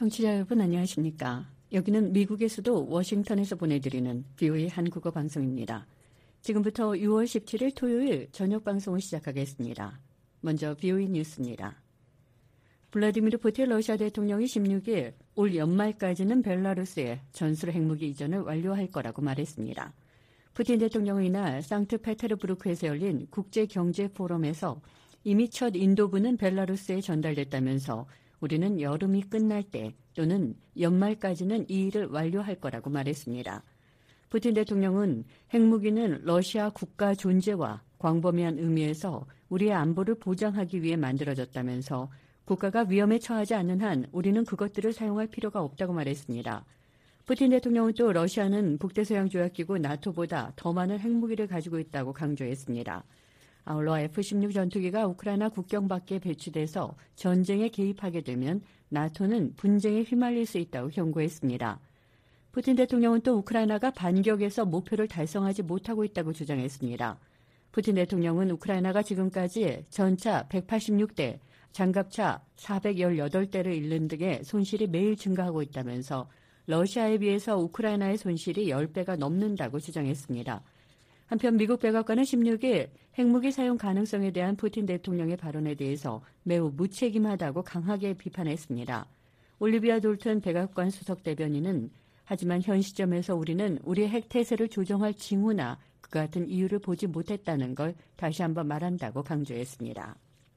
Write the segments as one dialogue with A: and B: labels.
A: 청취자 여러분 안녕하십니까? 여기는 미국의 수도 워싱턴에서 보내드리는 VOA 한국어 방송입니다. 지금부터 6월 17일 토요일 저녁 방송을 시작하겠습니다. 먼저 VOA 뉴스입니다. 블라디미르 푸틴 러시아 대통령이 16일 올 연말까지는 벨라루스에 전술 핵무기 이전을 완료할 거라고 말했습니다. 푸틴 대통령은 이날 상트페테르부르크에서 열린 국제경제포럼에서 이미 첫 인도부는 벨라루스에 전달됐다면서 우리는 여름이 끝날 때 또는 연말까지는 이 일을 완료할 거라고 말했습니다. 푸틴 대통령은 핵무기는 러시아 국가 존재와 광범위한 의미에서 우리의 안보를 보장하기 위해 만들어졌다면서 국가가 위험에 처하지 않는 한 우리는 그것들을 사용할 필요가 없다고 말했습니다. 푸틴 대통령은 또 러시아는 북대서양조약기구 나토보다 더 많은 핵무기를 가지고 있다고 강조했습니다. 아울러 F-16 전투기가 우크라이나 국경 밖에 배치돼서 전쟁에 개입하게 되면 나토는 분쟁에 휘말릴 수 있다고 경고했습니다. 푸틴 대통령은 또 우크라이나가 반격에서 목표를 달성하지 못하고 있다고 주장했습니다. 푸틴 대통령은 우크라이나가 지금까지 전차 186대, 장갑차 418대를 잃는 등의 손실이 매일 증가하고 있다면서 러시아에 비해서 우크라이나의 손실이 10배가 넘는다고 주장했습니다. 한편 미국 백악관은 16일 핵무기 사용 가능성에 대한 푸틴 대통령의 발언에 대해서 매우 무책임하다고 강하게 비판했습니다. 올리비아 돌튼 백악관 수석 대변인은 하지만 현 시점에서 우리는 우리의 핵태세를 조정할 징후나 그 같은 이유를 보지 못했다는 걸 다시 한번 말한다고 강조했습니다.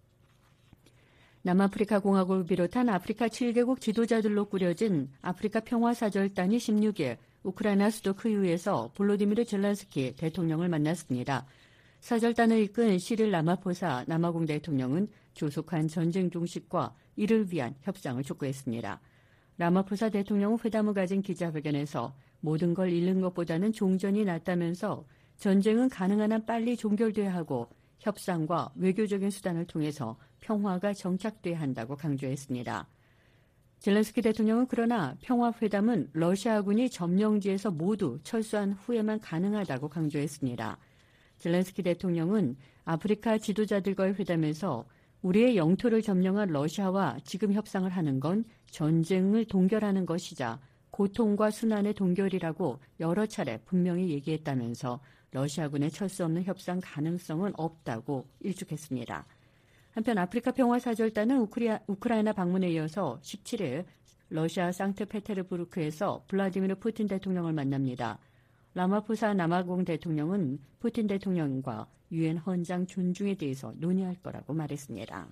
A: 남아프리카 공화국을 비롯한 아프리카 7개국 지도자들로 꾸려진 아프리카 평화사절단이 16일 우크라이나 수도 키이우에서 볼로디미르 젤란스키 대통령을 만났습니다. 사절단을 이끈 시릴 라마포사 남아공 대통령은 조속한 전쟁 종식과 이를 위한 협상을 촉구했습니다. 라마포사 대통령은 회담을 가진 기자회견에서 모든 걸 잃는 것보다는 종전이 낫다면서 전쟁은 가능한 한 빨리 종결돼야 하고 협상과 외교적인 수단을 통해서 평화가 정착돼야 한다고 강조했습니다. 젤렌스키 대통령은 그러나 평화회담은 러시아군이 점령지에서 모두 철수한 후에만 가능하다고 강조했습니다. 젤렌스키 대통령은 아프리카 지도자들과의 회담에서 우리의 영토를 점령한 러시아와 지금 협상을 하는 건 전쟁을 동결하는 것이자 고통과 순환의 동결이라고 여러 차례 분명히 얘기했다면서 러시아군의 철수 없는 협상 가능성은 없다고 일축했습니다. 한편 아프리카 평화사절단은 우크라이나 방문에 이어서 17일 러시아 상트페테르부르크에서 블라디미르 푸틴 대통령을 만납니다. 라마포사 남아공 대통령은 푸틴 대통령과 유엔 헌장 존중에 대해서 논의할 거라고 말했습니다.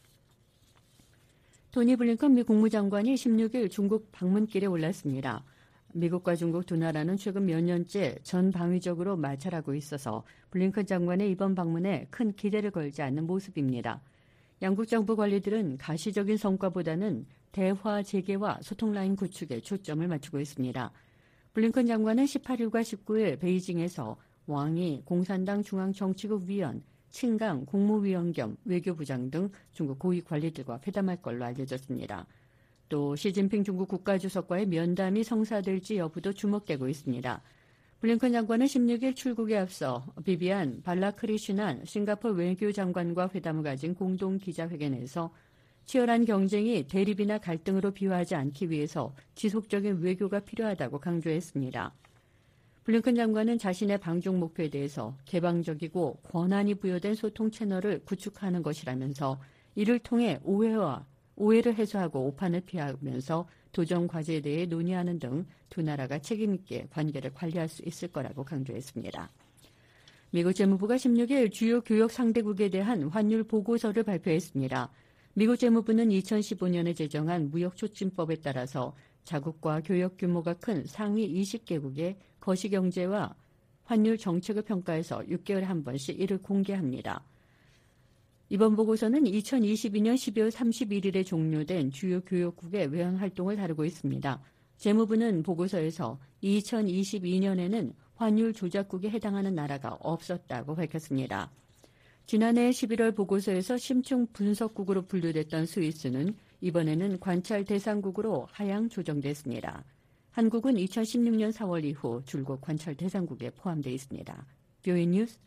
A: 토니 블링컨 미 국무장관이 16일 중국 방문길에 올랐습니다. 미국과 중국 두 나라는 최근 몇 년째 전방위적으로 마찰하고 있어서 블링컨 장관의 이번 방문에 큰 기대를 걸지 않는 모습입니다. 양국 정부 관리들은 가시적인 성과보다는 대화 재개와 소통 라인 구축에 초점을 맞추고 있습니다. 블링컨 장관은 18일과 19일 베이징에서 왕이 공산당 중앙정치국 위원, 칭강 국무위원 겸 외교부장 등 중국 고위 관리들과 회담할 걸로 알려졌습니다. 또 시진핑 중국 국가주석과의 면담이 성사될지 여부도 주목되고 있습니다. 블링컨 장관은 16일 출국에 앞서 비비안 발라크리슈난 싱가포르 외교장관과 회담을 가진 공동 기자회견에서 치열한 경쟁이 대립이나 갈등으로 비화하지 않기 위해서 지속적인 외교가 필요하다고 강조했습니다. 블링컨 장관은 자신의 방중 목표에 대해서 개방적이고 권한이 부여된 소통 채널을 구축하는 것이라면서 이를 통해 오해를 해소하고 오판을 피하면서 도전 과제에 대해 논의하는 등 두 나라가 책임 있게 관계를 관리할 수 있을 거라고 강조했습니다. 미국 재무부가 16일 주요 교역 상대국에 대한 환율 보고서를 발표했습니다. 미국 재무부는 2015년에 제정한 무역촉진법에 따라서 자국과 교역 규모가 큰 상위 20개국의 거시경제와 환율 정책을 평가해서 6개월에 한 번씩 이를 공개합니다. 이번 보고서는 2022년 12월 31일에 종료된 주요 교역국의 외환 활동을 다루고 있습니다. 재무부는 보고서에서 2022년에는 환율 조작국에 해당하는 나라가 없었다고 밝혔습니다. 지난해 11월 보고서에서 심층 분석국으로 분류됐던 스위스는 이번에는 관찰 대상국으로 하향 조정됐습니다. 한국은 2016년 4월 이후 줄곧 관찰 대상국에 포함되어 있습니다. VOA 뉴스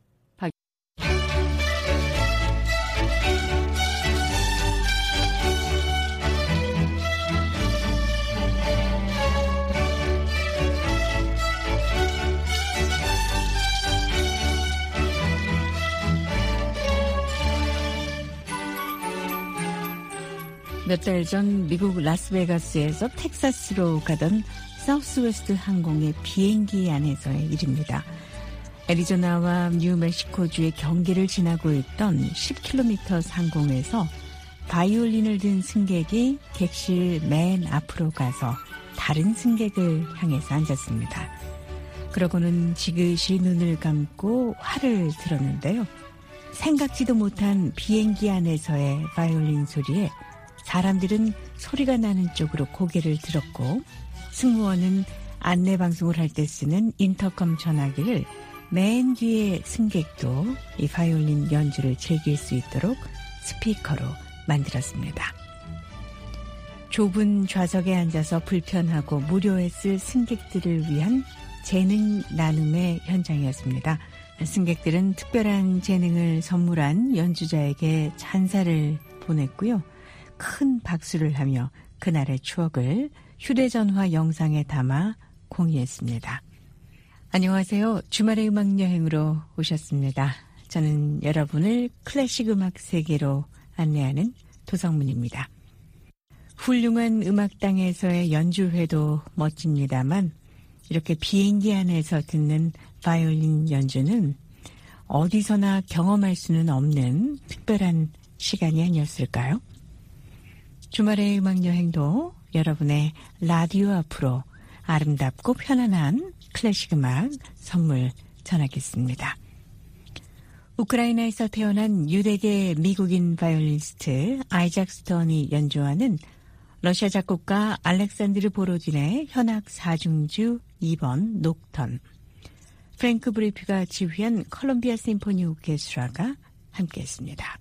B: 몇 달 전 미국 라스베가스에서 텍사스로 가던 사우스웨스트 항공의 비행기 안에서의 일입니다. 애리조나와 뉴멕시코주의 경계를 지나고 있던 10km 상공에서 바이올린을 든 승객이 객실 맨 앞으로 가서 다른 승객을 향해서 앉았습니다. 그러고는 지그시 눈을 감고 활을 들었는데요. 생각지도 못한 비행기 안에서의 바이올린 소리에 사람들은 소리가 나는 쪽으로 고개를 들었고, 승무원은 안내방송을 할 때 쓰는 인터컴 전화기를 맨 뒤에 승객도 이 바이올린 연주를 즐길 수 있도록 스피커로 만들었습니다. 좁은 좌석에 앉아서 불편하고 무료했을 승객들을 위한 재능 나눔의 현장이었습니다. 승객들은 특별한 재능을 선물한 연주자에게 찬사를 보냈고요. 큰 박수를 하며 그날의 추억을 휴대전화 영상에 담아 공유했습니다. 안녕하세요. 주말의 음악여행으로 오셨습니다. 저는 여러분을 클래식 음악 세계로 안내하는 도성문입니다. 훌륭한 음악당에서의 연주회도 멋집니다만 이렇게 비행기 안에서 듣는 바이올린 연주는 어디서나 경험할 수는 없는 특별한 시간이 아니었을까요? 주말의 음악여행도 여러분의 라디오 앞으로 아름답고 편안한 클래식 음악 선물 전하겠습니다. 우크라이나에서 태어난 유대계 미국인 바이올리니스트 아이작 스턴이 연주하는 러시아 작곡가 알렉산드르 보로딘의 현악 4중주 2번 녹턴, 프랭크 브리피가 지휘한 콜롬비아 심포니 오케스트라가 함께했습니다.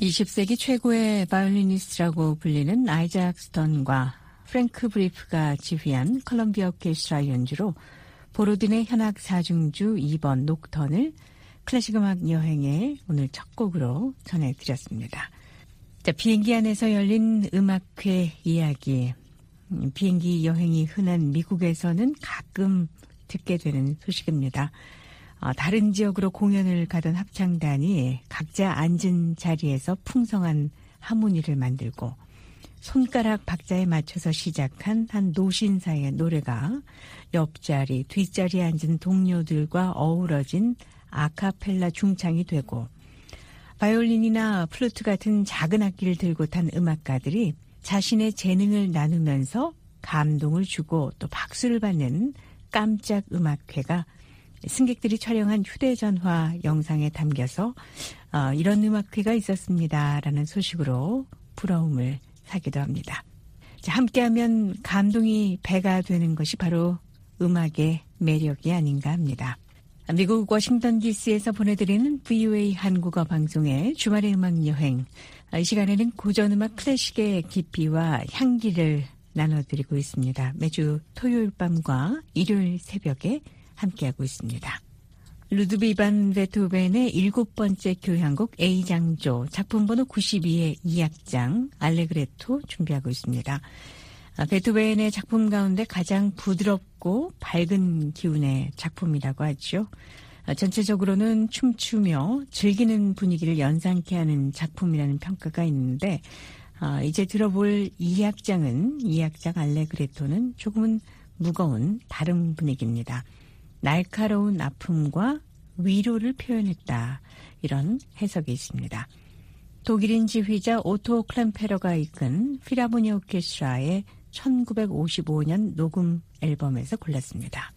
B: 20세기 최고의 바이올리니스트라고 불리는 아이작 스턴과 프랭크 브리프가 지휘한 컬럼비아 오케스트라 연주로 보로딘의 현악 4중주 2번 녹턴을 클래식 음악 여행의 오늘 첫 곡으로 전해드렸습니다. 자, 비행기 안에서 열린 음악회 이야기. 비행기 여행이 흔한 미국에서는 가끔 듣게 되는 소식입니다. 다른 지역으로 공연을 가던 합창단이 각자 앉은 자리에서 풍성한 하모니를 만들고 손가락 박자에 맞춰서 시작한 한 노신사의 노래가 옆자리, 뒷자리에 앉은 동료들과 어우러진 아카펠라 중창이 되고 바이올린이나 플루트 같은 작은 악기를 들고 탄 음악가들이 자신의 재능을 나누면서 감동을 주고 또 박수를 받는 깜짝 음악회가 승객들이 촬영한 휴대전화 영상에 담겨서 이런 음악회가 있었습니다라는 소식으로 부러움을 사기도 합니다. 자, 함께하면 감동이 배가 되는 것이 바로 음악의 매력이 아닌가 합니다. 미국 워싱턴 DC에서 보내드리는 VOA 한국어 방송의 주말의 음악 여행. 이 시간에는 고전음악 클래식의 깊이와 향기를 나눠드리고 있습니다. 매주 토요일 밤과 일요일 새벽에 함께하고 있습니다. 루드비히 반 베토벤의 7번째 교향곡 A장조 작품번호 92의 2악장 알레그레토 준비하고 있습니다. 베토벤의 작품 가운데 가장 부드럽고 밝은 기운의 작품이라고 하죠. 전체적으로는 춤추며 즐기는 분위기를 연상케 하는 작품이라는 평가가 있는데 이제 들어볼 2악장 알레그레토는 조금은 무거운 다른 분위기입니다. 날카로운 아픔과 위로를 표현했다. 이런 해석이 있습니다. 독일인 지휘자 오토 클램페러가 이끈 필하모니 오케스트라의 1955년 녹음 앨범에서 골랐습니다.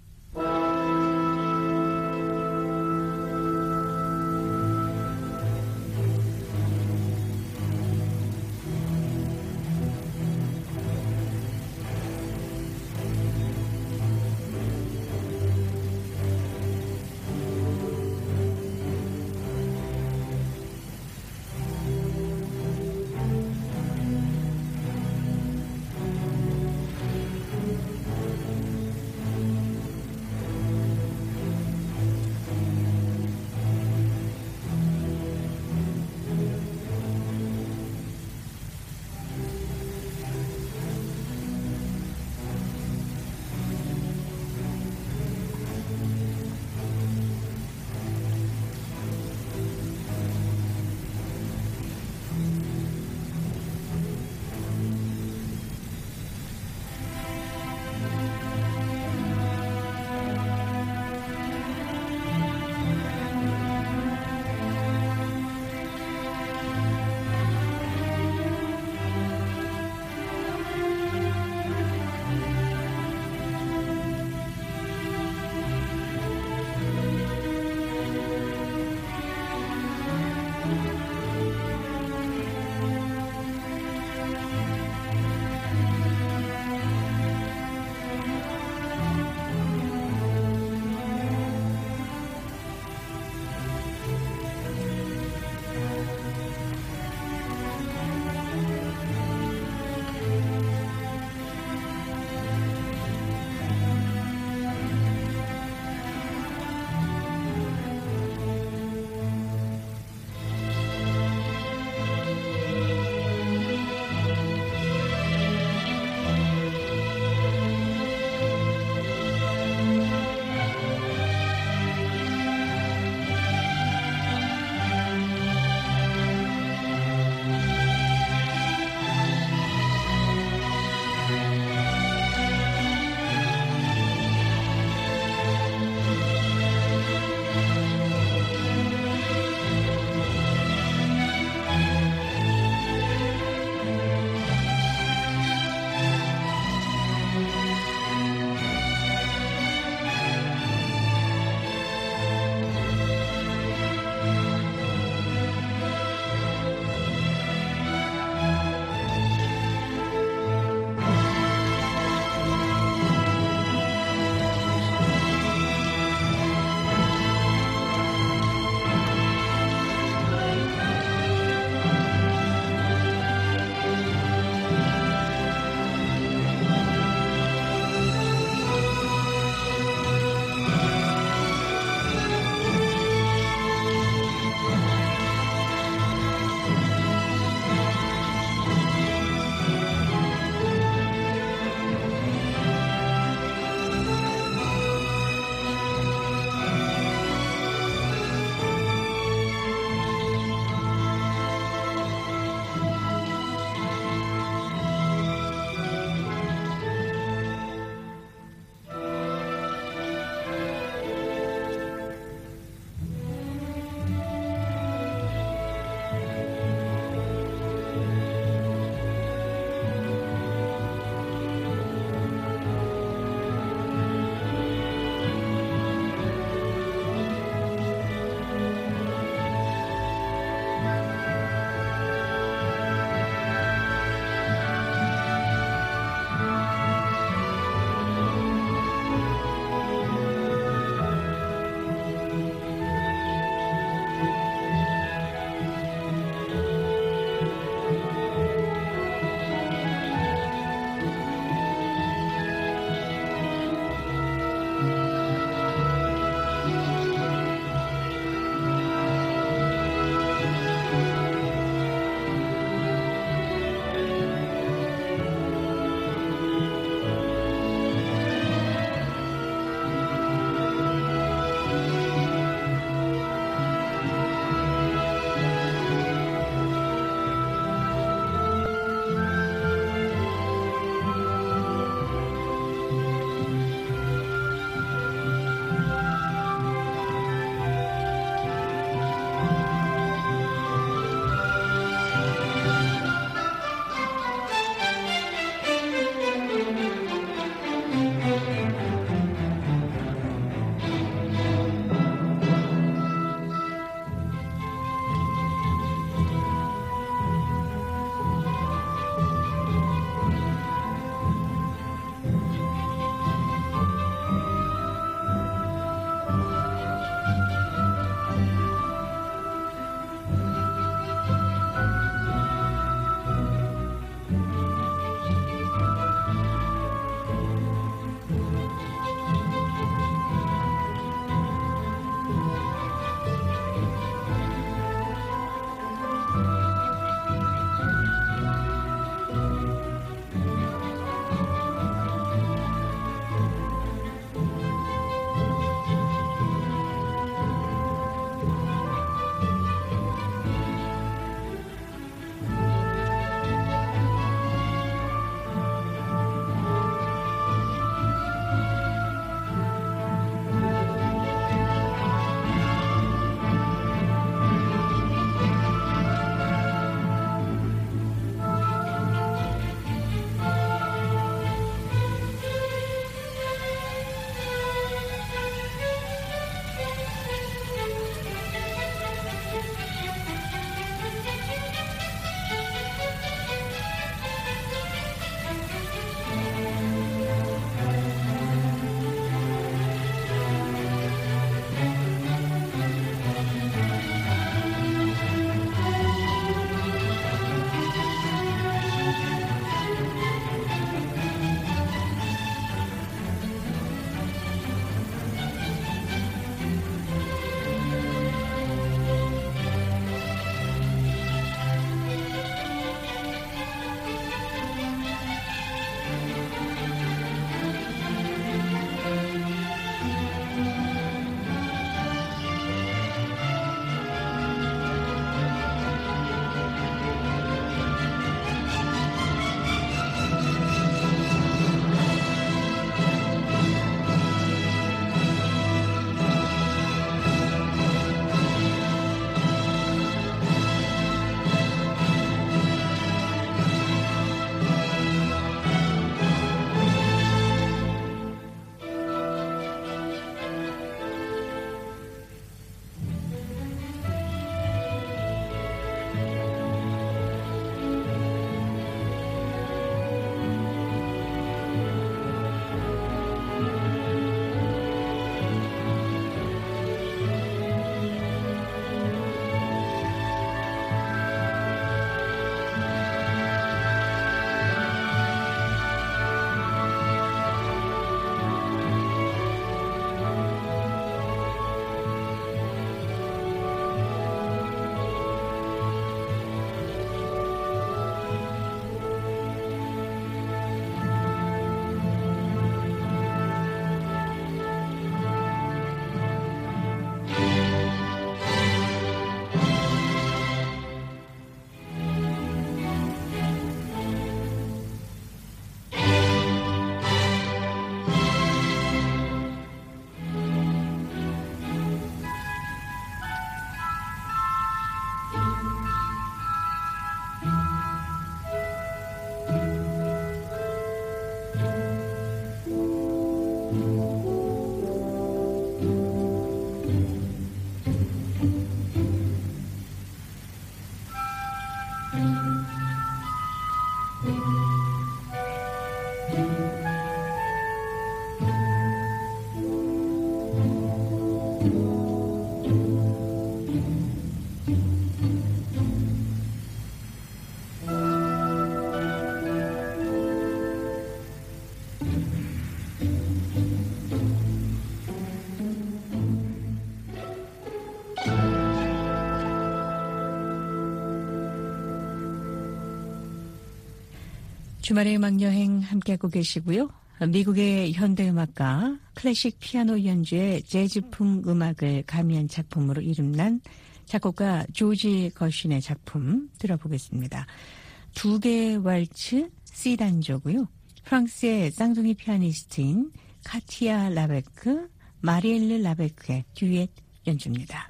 B: 주말의 음악여행 함께하고 계시고요. 미국의 현대음악가 클래식 피아노 연주의 재즈풍 음악을 가미한 작품으로 이름난 작곡가 조지 거신의 작품 들어보겠습니다. 두 개의 왈츠 C단조고요. 프랑스의 쌍둥이 피아니스트인 카티아 라베크, 마리엘르 라베크의 듀엣 연주입니다.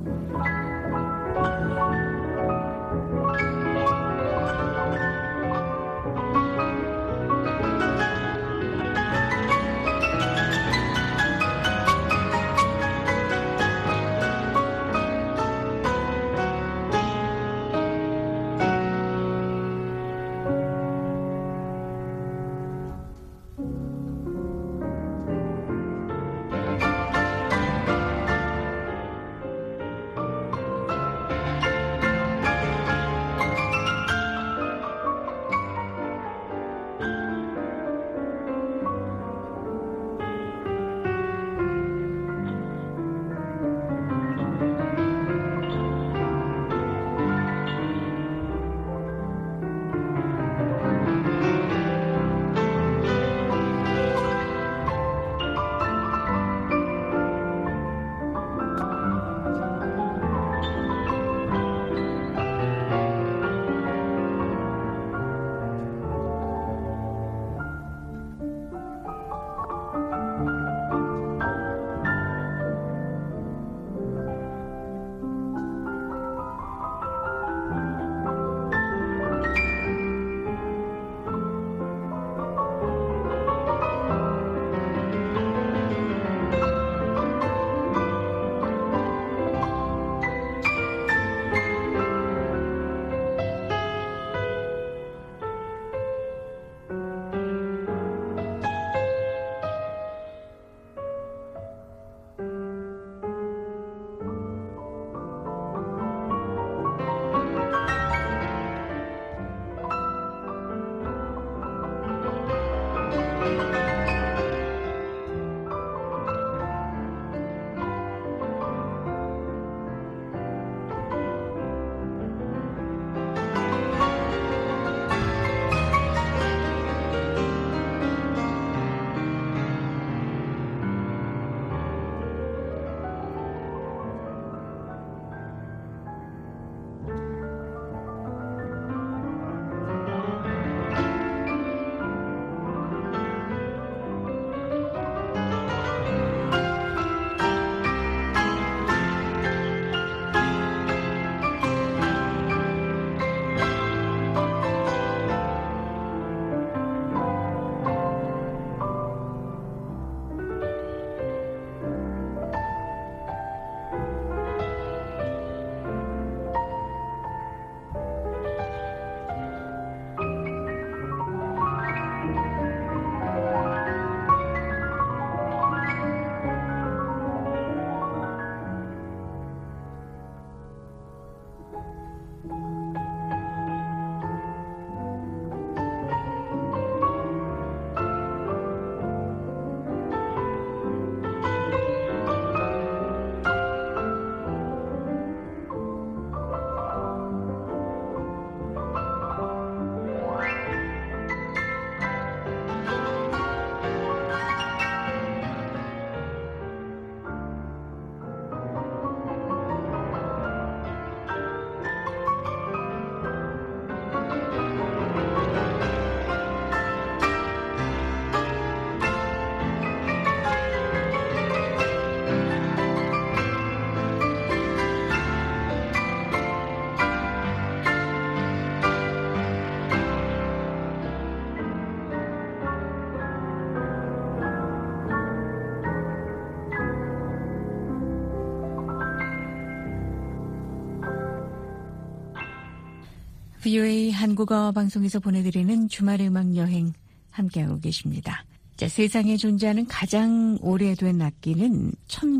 B: VOA 한국어 방송에서 보내드리는 주말의 음악여행 함께하고 계십니다. 자, 세상에 존재하는 가장 오래된 악기는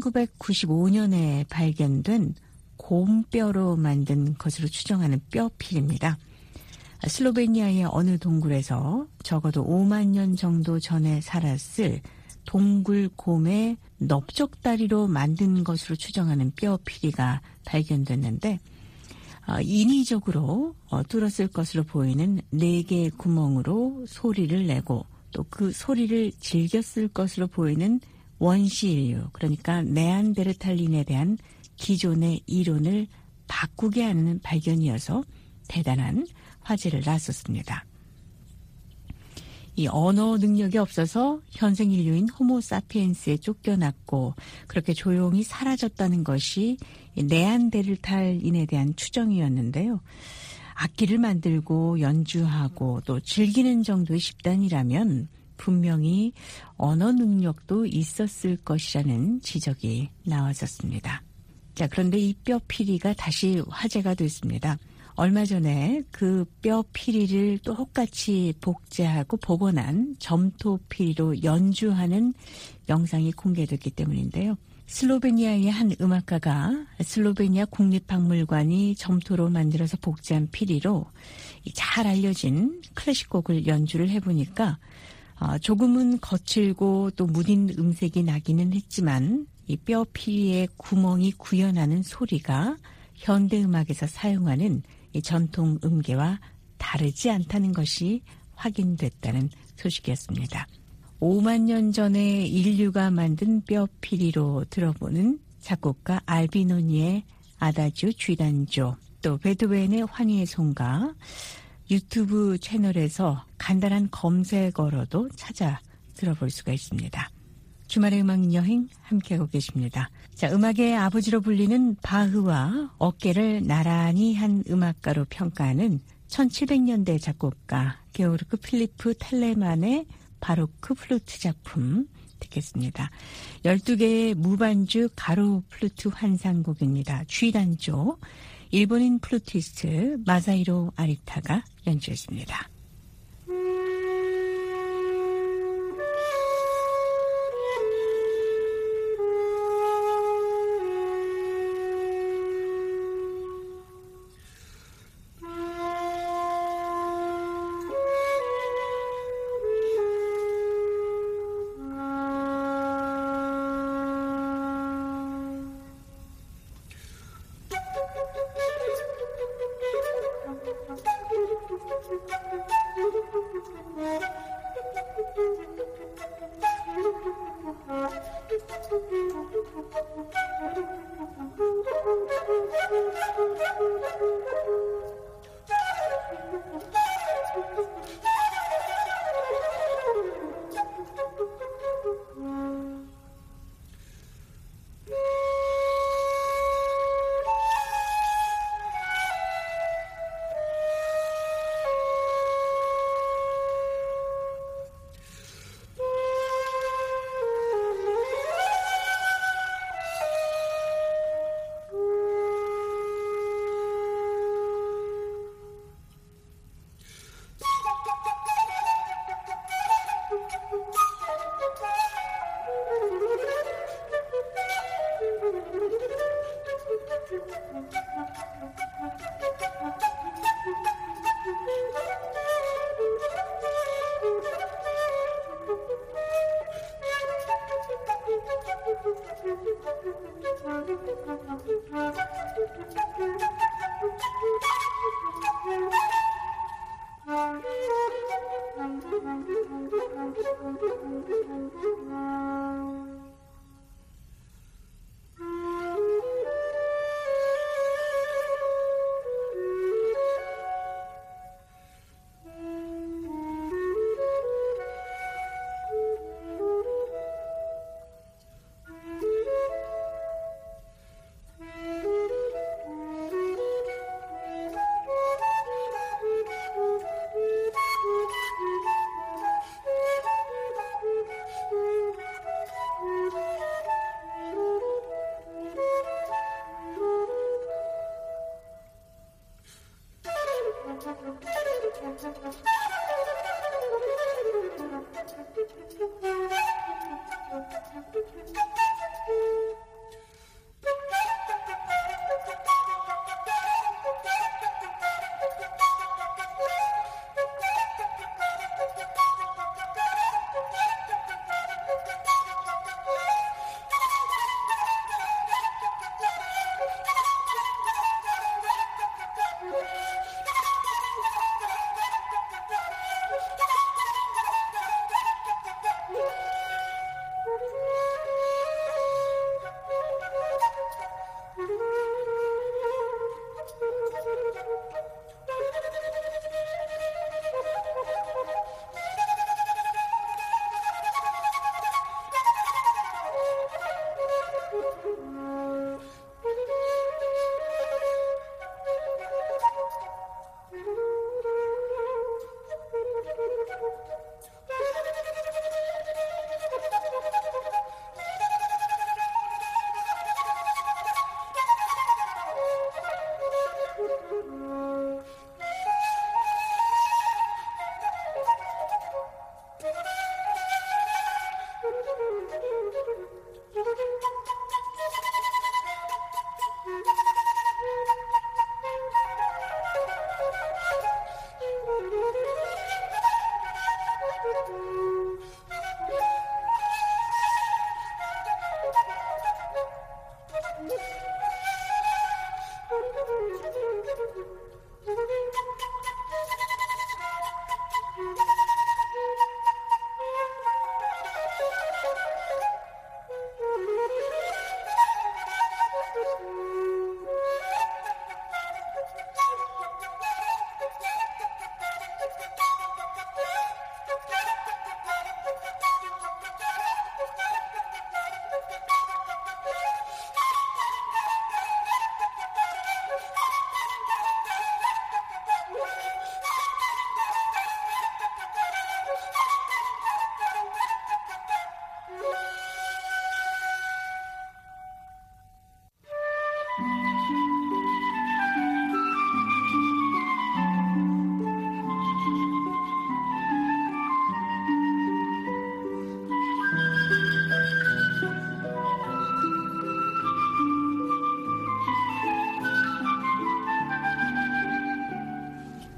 B: 1995년에 발견된 곰뼈로 만든 것으로 추정하는 뼈필입니다. 슬로베니아의 어느 동굴에서 적어도 5만 년 정도 전에 살았을 동굴곰의 넓적다리로 만든 것으로 추정하는 뼈피리가 발견됐는데 인위적으로 뚫었을 것으로 보이는 4개의 구멍으로 소리를 내고 또 그 소리를 즐겼을 것으로 보이는 원시 인류, 그러니까 네안데르탈린에 대한 기존의 이론을 바꾸게 하는 발견이어서 대단한 화제를 낳았었습니다. 이 언어 능력이 없어서 현생 인류인 호모사피엔스에 쫓겨났고 그렇게 조용히 사라졌다는 것이 네안데르탈인에 대한 추정이었는데요. 악기를 만들고 연주하고 또 즐기는 정도의 집단이라면 분명히 언어 능력도 있었을 것이라는 지적이 나왔었습니다. 자, 그런데 이 뼈피리가 다시 화제가 됐습니다. 얼마 전에 그 뼈피리를 똑같이 복제하고 복원한 점토피리로 연주하는 영상이 공개됐기 때문인데요. 슬로베니아의 한 음악가가 슬로베니아 국립박물관이 점토로 만들어서 복제한 피리로 잘 알려진 클래식곡을 연주를 해보니까 조금은 거칠고 또 무딘 음색이 나기는 했지만 이 뼈피리의 구멍이 구현하는 소리가 현대음악에서 사용하는 이 전통 음계와 다르지 않다는 것이 확인됐다는 소식이었습니다. 5만 년 전에 인류가 만든 뼈피리로 들어보는 작곡가 알비노니의 아다지오 쥐단조, 또 베토벤의 환희의 송가, 유튜브 채널에서 간단한 검색어로도 찾아 들어볼 수가 있습니다. 주말의 음악 여행 함께하고 계십니다. 자, 음악의 아버지로 불리는 바흐와 어깨를 나란히 한 음악가로 평가하는 1700년대 작곡가 게오르크 필리프 텔레만의 바로크 플루트 작품 듣겠습니다. 12개의 무반주 가로 플루트 환상곡입니다. 쥐단조, 일본인 플루티스트 마사히로 아리타가 연주했습니다.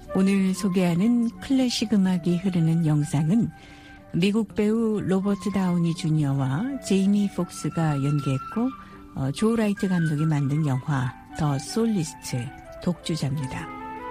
B: 오늘 소개하는 클래식 음악이 흐르는 영상은 미국 배우 로버트 다우니 주니어와 제이미 폭스가 연기했고 조 라이트 감독이 만든 영화 더 솔리스트 독주자입니다.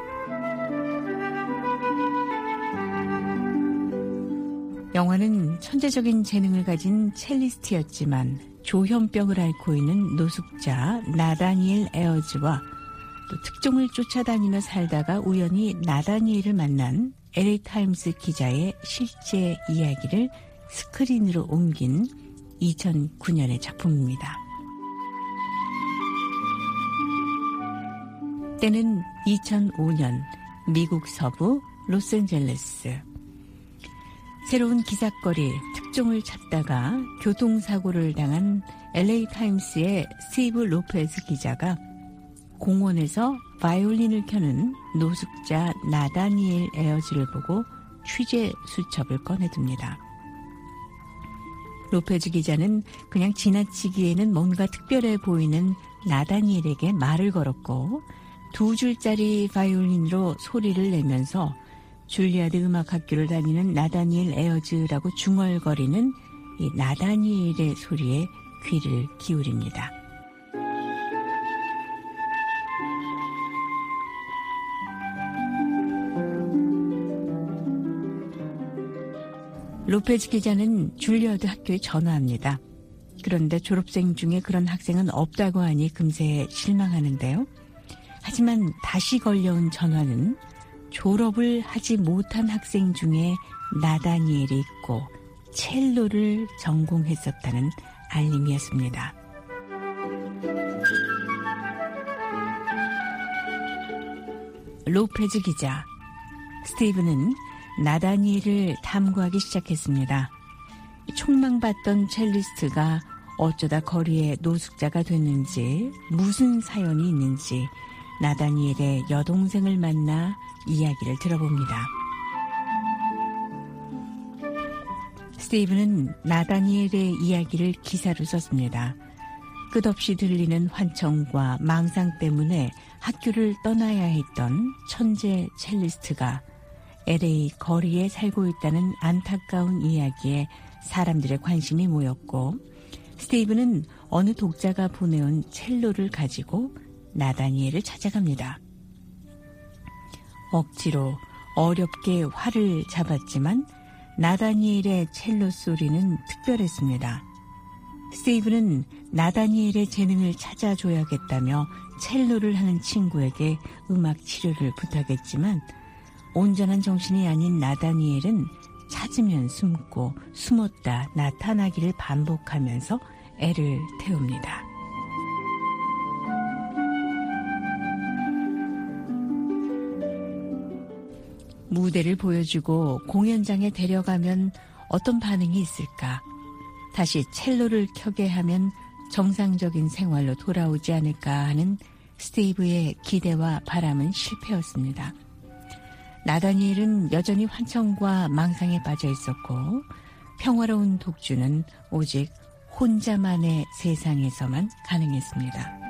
B: 영화는 천재적인 재능을 가진 첼리스트였지만 조현병을 앓고 있는 노숙자 나다니엘 에어즈와 또 특종을 쫓아다니며 살다가 우연히 나다니엘을 만난 LA 타임스 기자의 실제 이야기를 스크린으로 옮긴 2009년의 작품입니다. 때는 2005년 미국 서부 로스앤젤레스. 새로운 기삿거리 특종을 찾다가 교통사고를 당한 LA 타임스의 스티브 로페즈 기자가 공원에서 바이올린을 켜는 노숙자 나다니엘 에어즈를 보고 취재 수첩을 꺼내듭니다. 로페즈 기자는 그냥 지나치기에는 뭔가 특별해 보이는 나다니엘에게 말을 걸었고 2줄짜리 바이올린으로 소리를 내면서 줄리아드 음악학교를 다니는 나다니엘 에어즈라고 중얼거리는 이 나다니엘의 소리에 귀를 기울입니다. 로페즈 기자는 줄리아드 학교에 전화합니다. 그런데 졸업생 중에 그런 학생은 없다고 하니 금세 실망하는데요. 하지만 다시 걸려온 전화는 졸업을 하지 못한 학생 중에 나다니엘이 있고 첼로를 전공했었다는 알림이었습니다. 로페즈 기자, 스티브는 나다니엘을 탐구하기 시작했습니다. 촉망받던 첼리스트가 어쩌다 거리에 노숙자가 됐는지, 무슨 사연이 있는지 나다니엘의 여동생을 만나 이야기를 들어봅니다. 스티브는 나다니엘의 이야기를 기사로 썼습니다. 끝없이 들리는 환청과 망상 때문에 학교를 떠나야 했던 천재 첼리스트가 LA 거리에 살고 있다는 안타까운 이야기에 사람들의 관심이 모였고 스티브는 어느 독자가 보내온 첼로를 가지고 나다니엘을 찾아갑니다. 억지로 어렵게 활을 잡았지만 나다니엘의 첼로 소리는 특별했습니다. 스티브는 나다니엘의 재능을 찾아줘야겠다며 첼로를 하는 친구에게 음악 치료를 부탁했지만 온전한 정신이 아닌 나다니엘은 찾으면 숨고 숨었다 나타나기를 반복하면서 애를 태웁니다. 무대를 보여주고 공연장에 데려가면 어떤 반응이 있을까? 다시 첼로를 켜게 하면 정상적인 생활로 돌아오지 않을까 하는 스티브의 기대와 바람은 실패였습니다. 나다니엘은 여전히 환청과 망상에 빠져 있었고 평화로운 독주는 오직 혼자만의 세상에서만 가능했습니다.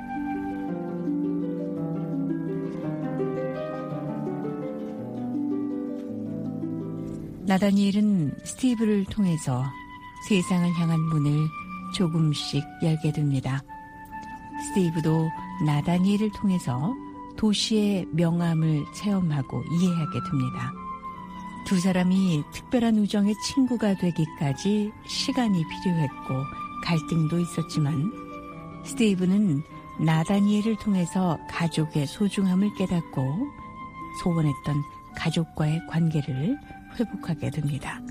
B: 나다니엘은 스티브를 통해서 세상을 향한 문을 조금씩 열게 됩니다. 스티브도 나다니엘을 통해서 도시의 명암을 체험하고 이해하게 됩니다. 두 사람이 특별한 우정의 친구가 되기까지 시간이 필요했고 갈등도 있었지만 스티브는 나다니엘을 통해서 가족의 소중함을 깨닫고 소원했던 가족과의 관계를 회복하게 됩니다.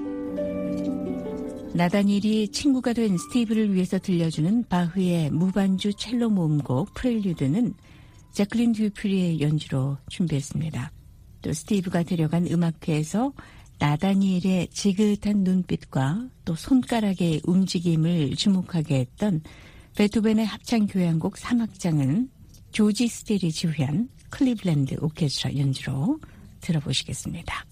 B: 나다니엘이 친구가 된 스티브를 위해서 들려주는 바흐의 무반주 첼로 모음곡 프렐류드는 제클린 듀프리의 연주로 준비했습니다. 또 스티브가 데려간 음악회에서 나다니엘의 지긋한 눈빛과 또 손가락의 움직임을 주목하게 했던 베토벤의 합창교향곡 3악장은 조지 스텔이 지휘한 클리블랜드 오케스트라 연주로 들어보시겠습니다.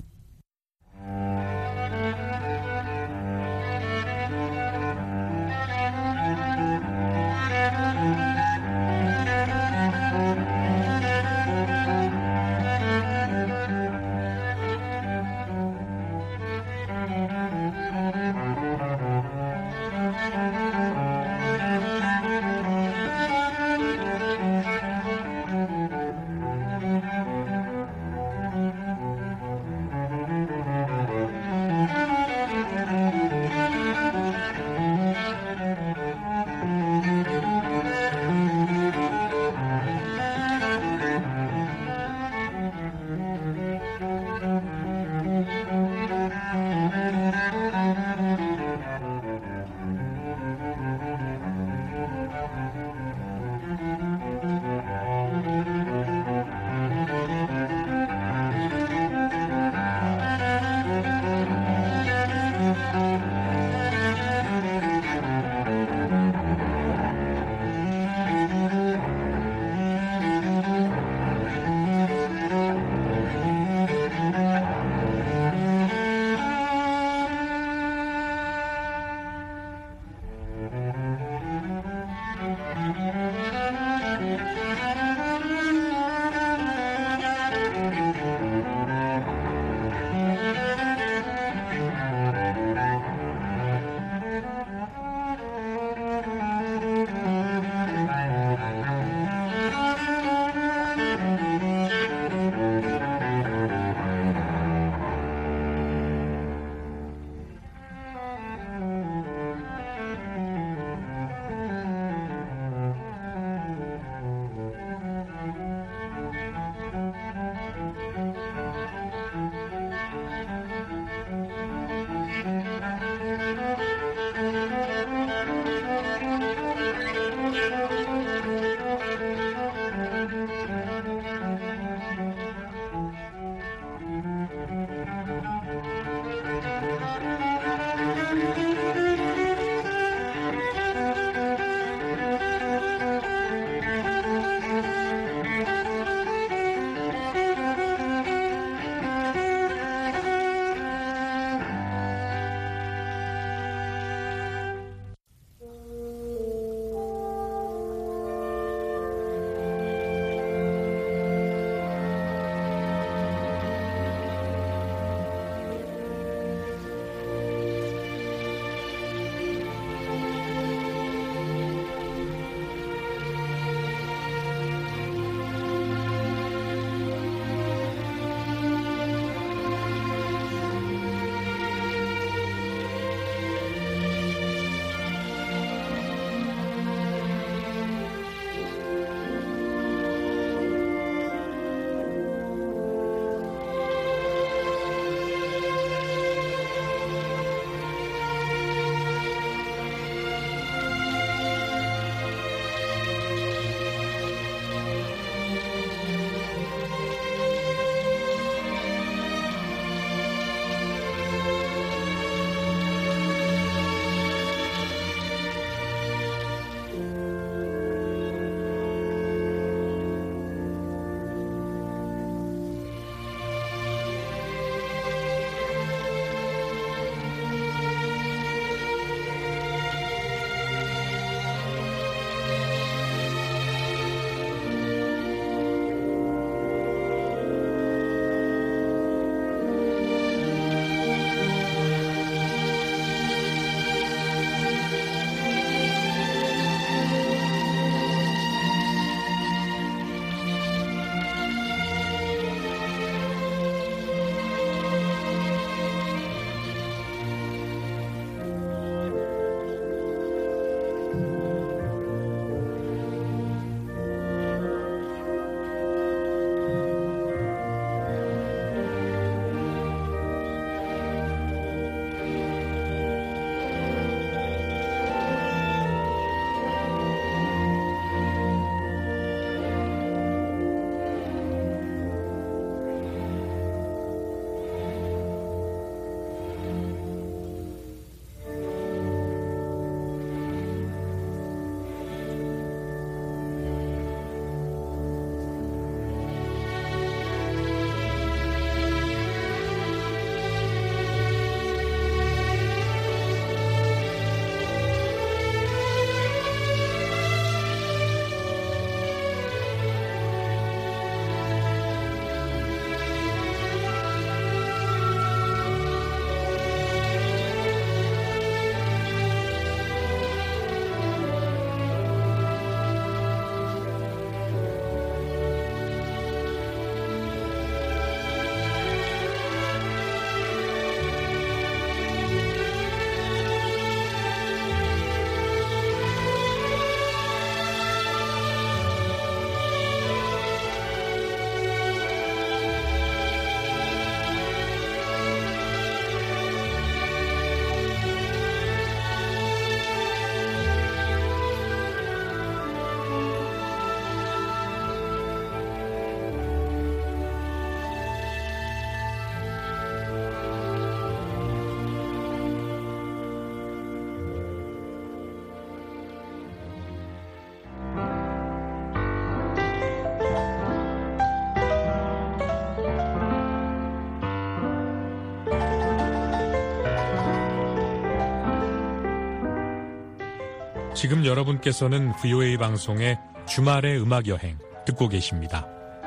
C: 지금 여러분께서는 VOA 방송의 주말의 음악여행 듣고 계십니다.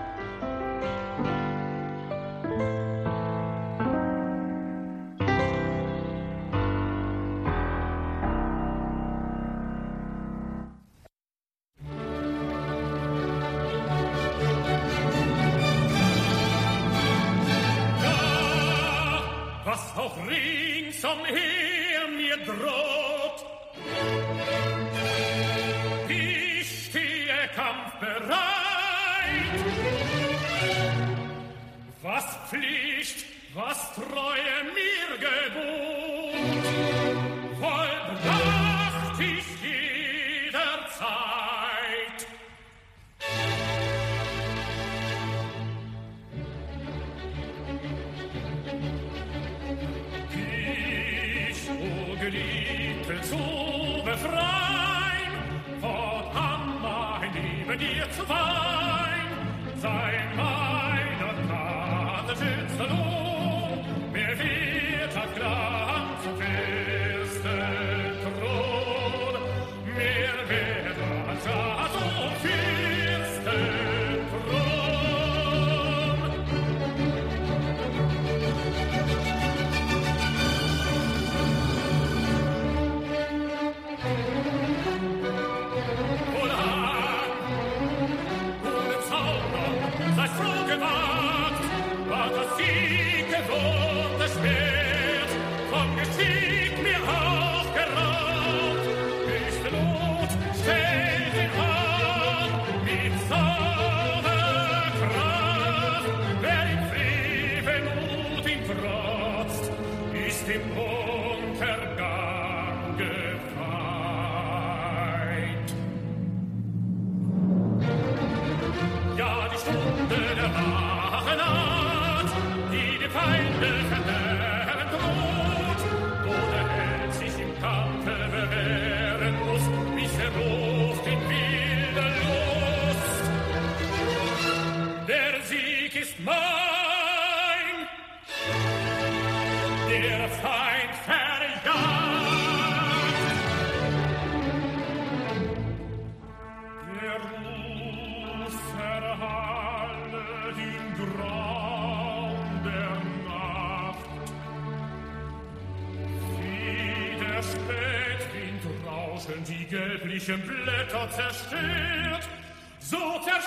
D: Die gelblichen Blätter zerstört, so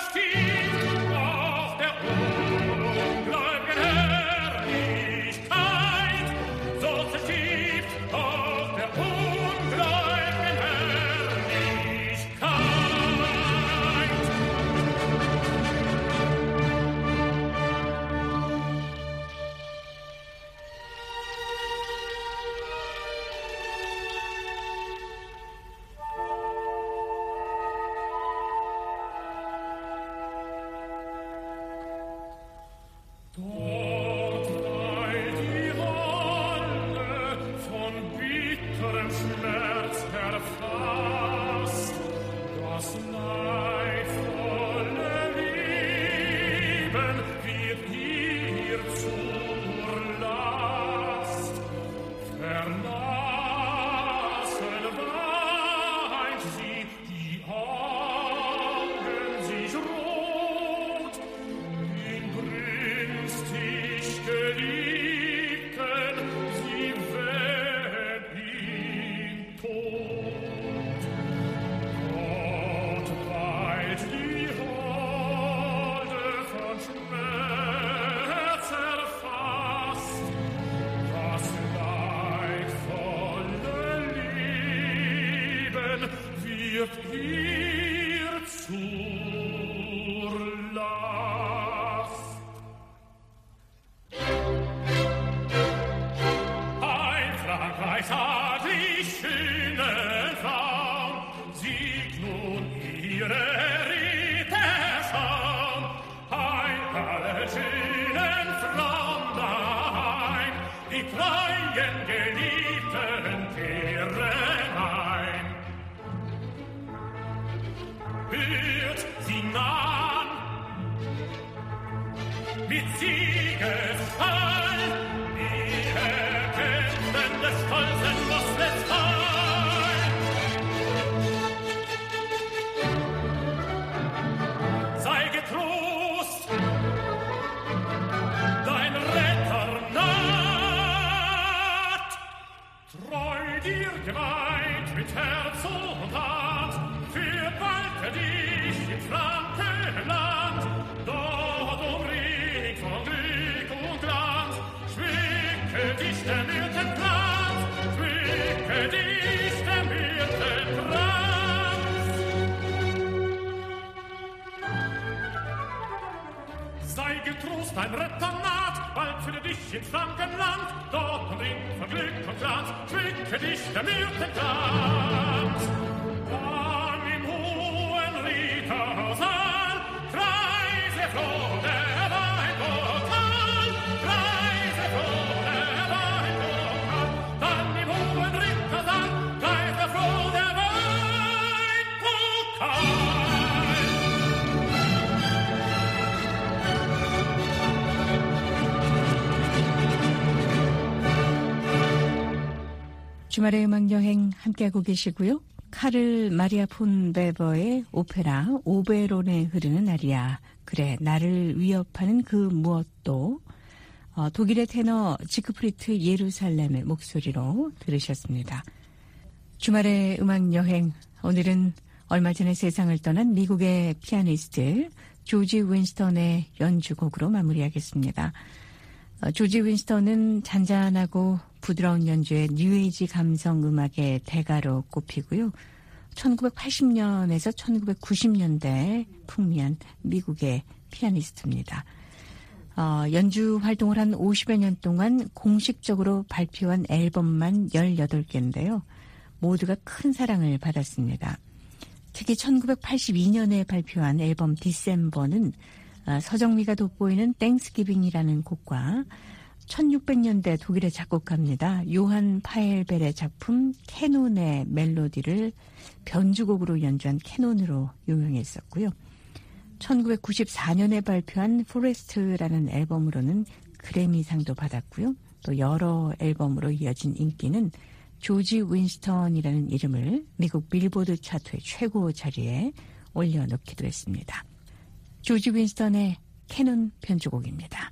D: zersticht auch der ungläubigen Herrlichkeit, so zersticht auch der ungläubigen Herrlichkeit. gilt Trost ein Retter naht, bald führe dich ins Frankenland, dort umringt von Glück und Glanz, schmücke dich der Myrtenglanz. Dann im hohen Rittersaal, kreise froh der Weinvokal, kreise froh der Weinvokal, dann im hohen Rittersaal, kreise froh der Weinvokal.
B: 주말의 음악여행 함께하고 계시고요. 카를 마리아 폰 베버의 오페라 오베론에 흐르는 아리아, 그래 나를 위협하는 그 무엇도, 독일의 테너 지크프리트 예루살렘의 목소리로 들으셨습니다. 주말의 음악여행, 오늘은 얼마 전에 세상을 떠난 미국의 피아니스트 조지 윈스턴의 연주곡으로 마무리하겠습니다. 조지 윈스턴은 잔잔하고 부드러운 연주의 뉴에이지 감성 음악의 대가로 꼽히고요. 1980년에서 1990년대에 풍미한 미국의 피아니스트입니다. 연주 활동을 한 50여 년 동안 공식적으로 발표한 앨범만 18개인데요. 모두가 큰 사랑을 받았습니다. 특히 1982년에 발표한 앨범 디셈버는 서정미가 돋보이는 땡스기빙이라는 곡과 1600년대 독일의 작곡가입니다. 요한 파엘벨의 작품 캐논의 멜로디를 변주곡으로 연주한 캐논으로 유명했었고요. 1994년에 발표한 포레스트라는 앨범으로는 그래미상도 받았고요. 또 여러 앨범으로 이어진 인기는 조지 윈스턴이라는 이름을 미국 빌보드 차트의 최고 자리에 올려놓기도 했습니다. 조지 윈스턴의 캐논 변주곡입니다.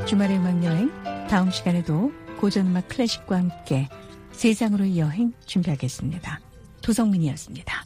B: 주말의 음악여행, 다음 시간에도 고전음악 클래식과 함께 세상으로의 여행 준비하겠습니다. 도성민이었습니다.